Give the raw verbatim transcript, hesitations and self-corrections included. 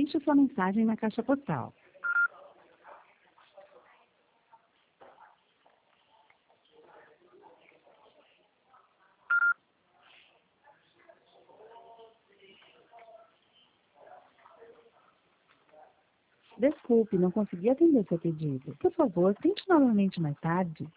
Deixe sua mensagem na caixa postal. Desculpe, não consegui atender seu pedido. Por favor, tente novamente mais tarde.